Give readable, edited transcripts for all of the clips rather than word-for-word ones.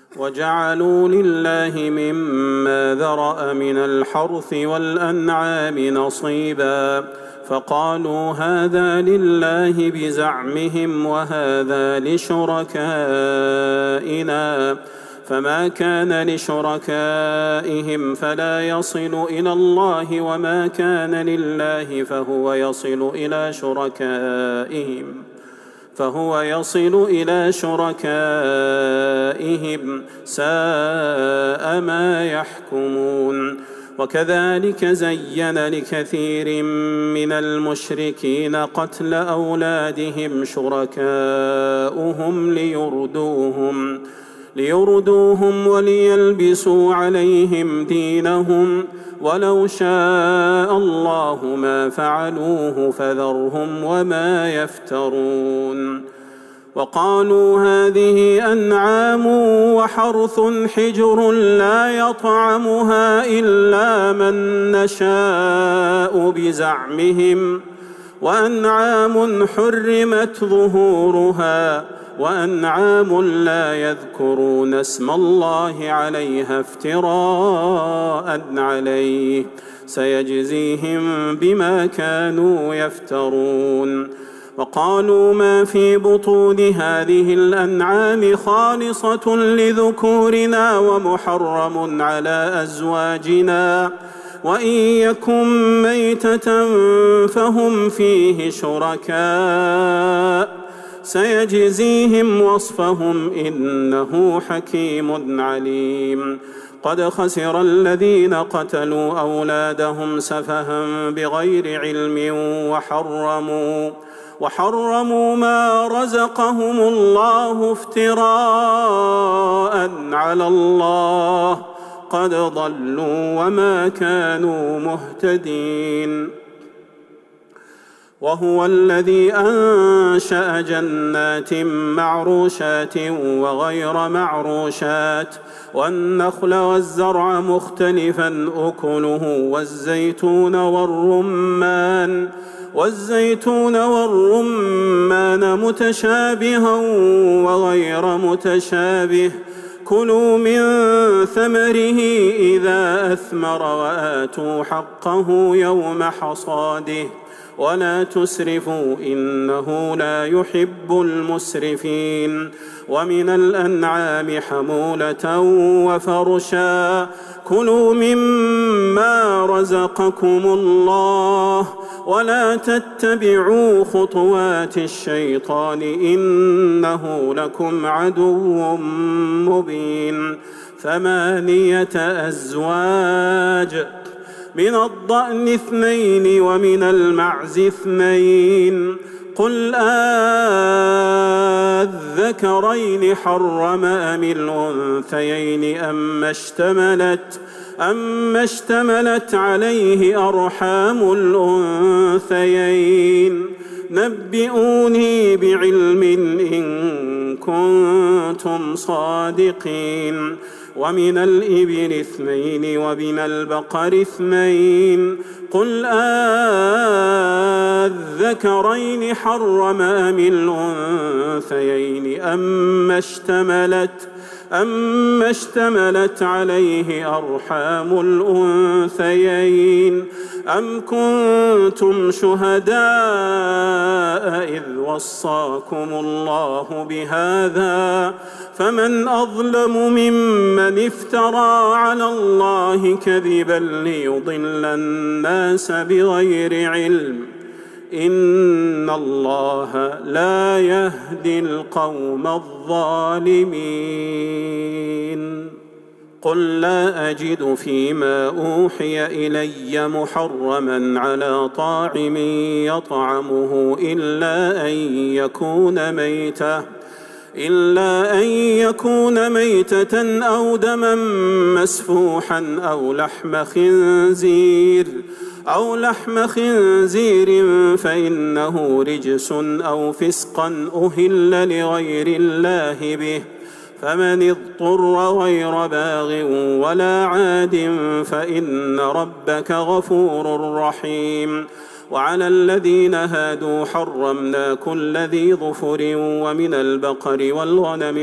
وجعلوا لله مما ذرأ من الحرث والأنعام نصيبا فقالوا هذا لله بزعمهم وهذا لشركائنا فما كان لشركائهم فلا يصل إلى الله وما كان لله فهو يصل إلى شركائهم ساء ما يحكمون. وكذلك زين لكثير من المشركين قتل أولادهم شركاؤهم ليردوهم وليلبسوا عليهم دينهم ولو شاء الله ما فعلوه فذرهم وما يفترون. وقالوا هذه أنعام وحرث حجر لا يطعمها إلا من نشاء بزعمهم وأنعام حرمت ظهورها وأنعام لا يذكرون اسم الله عليها افتراء عليه سيجزيهم بما كانوا يفترون. وقالوا ما في بطون هذه الأنعام خالصة لذكورنا ومحرم على أزواجنا وإن يكن ميتة فهم فيه شركاء سيجزيهم وصفهم إنه حكيم عليم. قد خسر الذين قتلوا أولادهم سفها بغير علم وحرموا ما رزقهم الله افتراء على الله قد ضلوا وما كانوا مهتدين. وهو الذي أنشأ جنات معروشات وغير معروشات والنخل والزرع مختلفا أكله والزيتون والرمان متشابها وغير متشابه كلوا من ثمره إذا أثمر وآتوا حقه يوم حصاده ولا تسرفوا إنه لا يحب المسرفين. ومن الأنعام حمولة وفرشا كلوا مما رزقكم الله ولا تتبعوا خطوات الشيطان إنه لكم عدو مبين. 8 أزواج من الضأن 2 ومن المعز 2 قل أذكرين حرم أم الأنثيين أما اشتملت عليه أرحام الأنثيين نبئوني بعلم إن كنتم صادقين. ومن الإبل 2 ومن البقر 2 قل أذكرين حرم أم الأنثيين أما اشتملت عليه أرحام الأنثيين أم كنتم شهداء إذ وصاكم الله بهذا فمن أظلم ممن افترى على الله كذبا ليضل الناس بغير علم إن الله لا يهدي القوم الظالمين. قل لا أجد فيما أوحي إلي محرما على طاعم يطعمه إلا أن يكون ميتة أو دما مسفوحا أو لحم خنزير فإنه رجس أو فسقا أهل لغير الله به فمن اضطر غير باغ ولا عاد فإن ربك غفور رحيم. وعلى الذين هادوا حرمنا كل ذي ظفر ومن البقر والغنم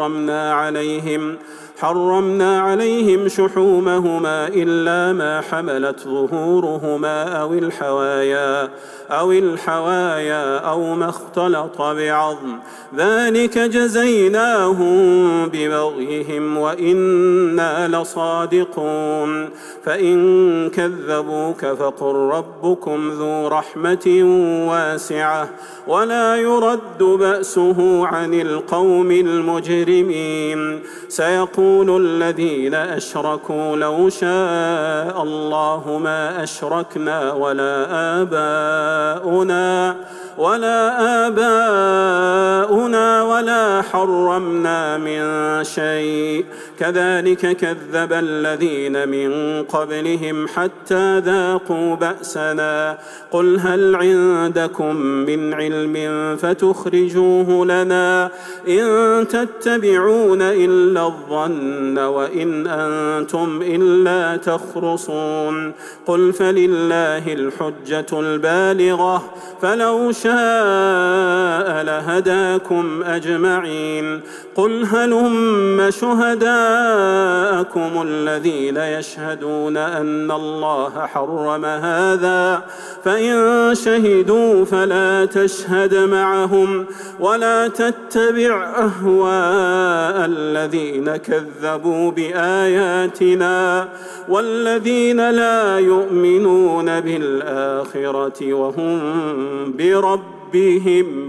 حرمنا عليهم شحومهما إلا ما حملت ظهورهما أو الحوايا أو ما اختلط بعظم ذلك جزيناهم ببغيهم وإنا لصادقون فإن كذبوك فقل ربكم ذو رحمة واسعة ولا يرد بأسه عن القوم المجرمين سيقول الذين أشركوا لو شاء الله ما أشركنا ولا آباؤنا ولا حرمنا من شيء كذلك كذب الذين من قبلهم حتى ذاقوا بأسنا قل هل عندكم من علم فتخرجوه لنا إن تتبعون إلا الظن وإن أنتم إلا تخرصون قل فلله الحجة البالغة فلو شاء لهداكم أجمعين قل هلم شهداءكم الذين يشهدون أن الله حرم هذا فإن شهدوا فلا تشهد معهم ولا تتبع أهواء الذين كذبوا بآياتنا والذين لا يؤمنون بالآخرة وهم بربهم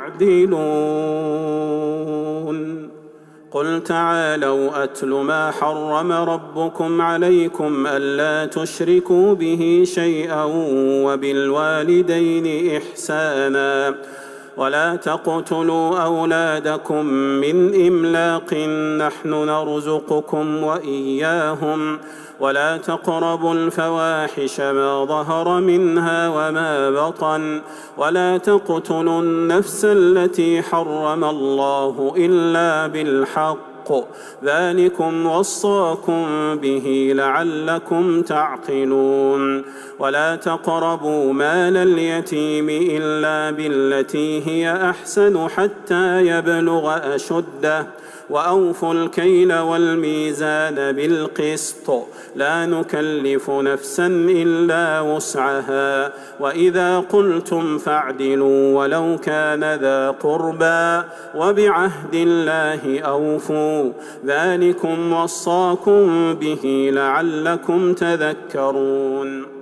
يعدلون قل تعالوا أتل ما حرم ربكم عليكم ألا تشركوا به شيئا وبالوالدين إحسانا ولا تقتلوا أولادكم من إملاق نحن نرزقكم وإياهم ولا تقربوا الفواحش ما ظهر منها وما بطن ولا تقتلوا النفس التي حرم الله إلا بالحق ذلكم وصاكم به لعلكم تعقلون ولا تقربوا مال اليتيم إلا بالتي هي أحسن حتى يبلغ أشده وأوفوا الكيل والميزان بالقسط لا نكلف نفسا إلا وسعها وإذا قلتم فاعدلوا ولو كان ذا قربى وبعهد الله أوفوا ذلكم وصاكم به لعلكم تذكرون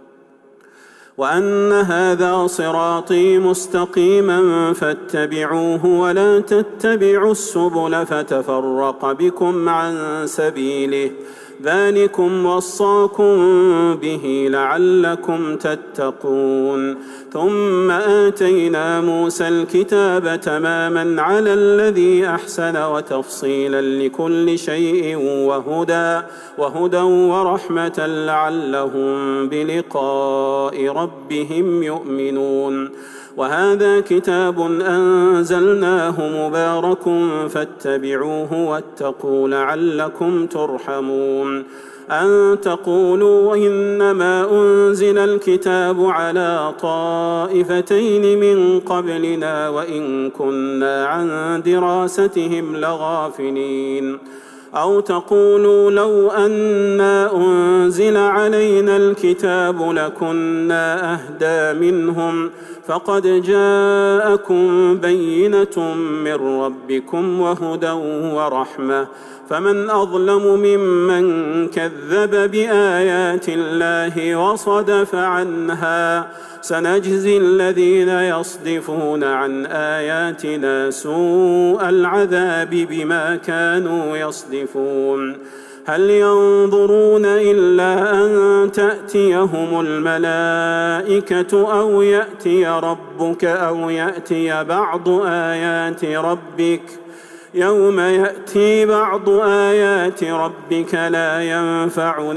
وأن هذا صراطي مستقيما فاتبعوه ولا تتبعوا السبل فتفرق بكم عن سبيله ذلكم وصاكم به لعلكم تتقون ثم آتينا موسى الكتاب تماما على الذي أحسن وتفصيلا لكل شيء وهدى ورحمة لعلهم بلقاء ربهم يؤمنون وهذا كتاب أنزلناه مبارك فاتبعوه واتقوا لعلكم ترحمون أن تقولوا إنما أنزل الكتاب على طائفتين من قبلنا وإن كنا عن دراستهم لغافلين أو تقولوا لو أنا أنزل علينا الكتاب لكنا أهدى منهم فقد جاءكم بينة من ربكم وهدى ورحمة فمن أظلم ممن كذب بآيات الله وصدف عنها سنجزي الذين يصدفون عن آياتنا سوء العذاب بما كانوا يصدفون هل ينظرون إلا أن تأتيهم الملائكة أو يأتي ربك أو يأتي بعض آيات ربك يوم يأتي بعض آيات ربك لا ينفع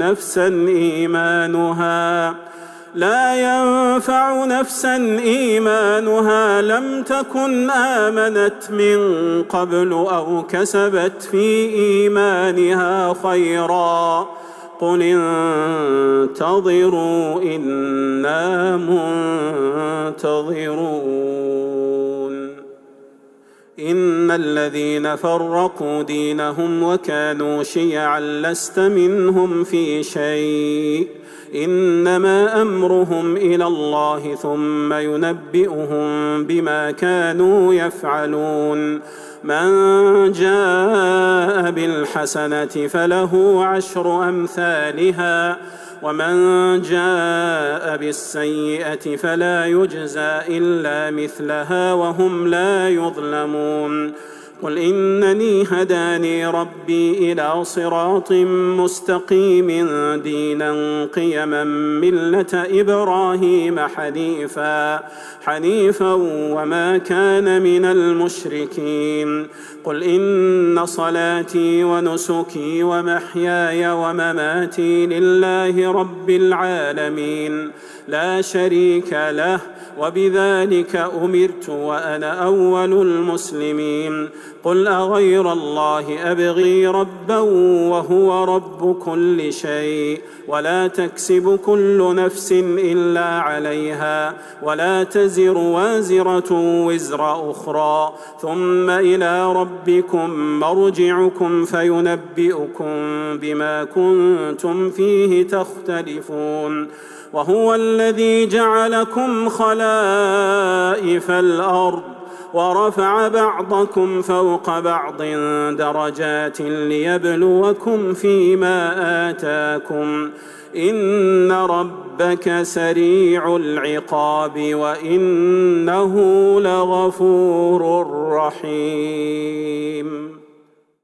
نفسا إيمانها لم تكن آمنت من قبل أو كسبت في إيمانها خيرا قل انتظروا إنا منتظرون إن الذين فرقوا دينهم وكانوا شيعا لست منهم في شيء إنما أمرهم إلى الله ثم ينبئهم بما كانوا يفعلون من جاء بالحسنة فله 10 أمثالها ومن جاء بالسيئة فلا يجزى إلا مثلها وهم لا يظلمون قل إنني هداني ربي إلى صراط مستقيم دينا قيما ملة إبراهيم حنيفا وما كان من المشركين قل إن صلاتي ونسكي ومحياي ومماتي لله رب العالمين لا شريك له وبذلك أمرت وأنا أول المسلمين قل أغير الله أبغي ربا وهو رب كل شيء ولا تكسب كل نفس إلا عليها ولا تزر وازرة وزر أخرى ثم إلى ربكم مرجعكم فينبئكم بما كنتم فيه تختلفون وهو الذي جعلكم خلائف الأرض ورفع بعضكم فوق بعض درجات ليبلوكم فيما آتاكم إن ربك سريع العقاب وإنه لغفور رحيم.